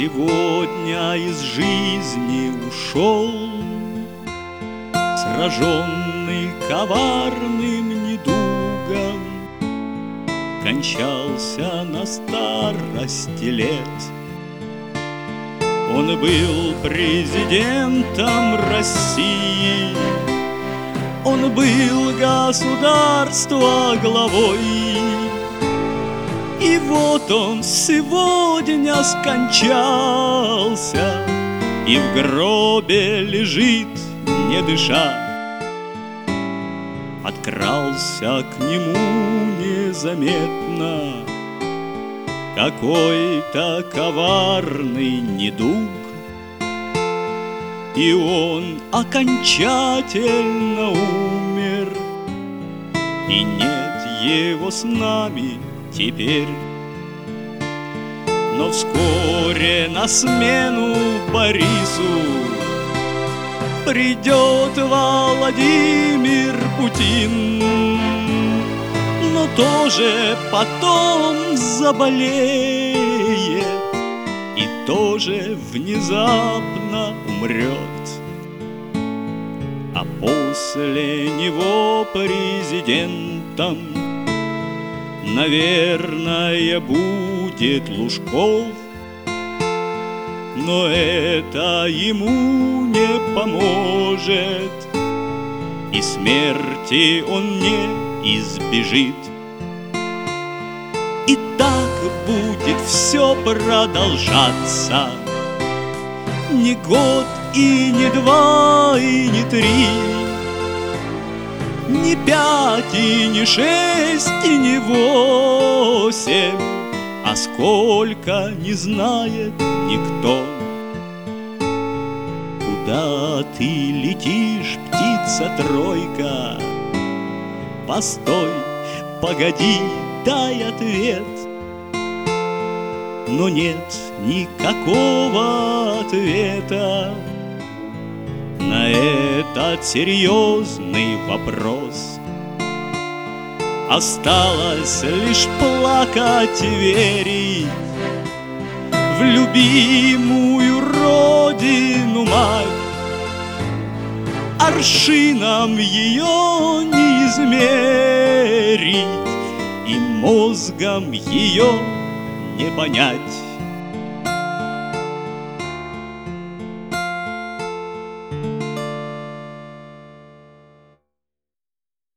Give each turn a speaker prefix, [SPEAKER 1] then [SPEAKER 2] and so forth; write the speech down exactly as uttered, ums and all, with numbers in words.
[SPEAKER 1] сегодня из жизни ушел, сраженный коварным недугом, кончался на старости лет. Он был президентом России, он был государства главой. И вот он сегодня скончался и в гробе лежит, не дыша. Подкрался к нему незаметно какой-то коварный недуг, и он окончательно умер, и нет его с нами теперь. Но вскоре на смену Борису придет Владимир Путин, но тоже потом заболеет и тоже внезапно умрет. А после него президентом, наверное, будет Лужков, но это ему не поможет, и смерти он не избежит. И так будет все продолжаться не год и не два и не три, не пять и не шесть и не восемь, а сколько не знает никто. Куда ты летишь, птица-тройка? Постой, погоди, дай ответ. Но нет никакого ответа на этот серьезный вопрос. Осталось лишь плакать и верить в любимую родину мать. Аршином ее не измерить и мозгом ее не понять.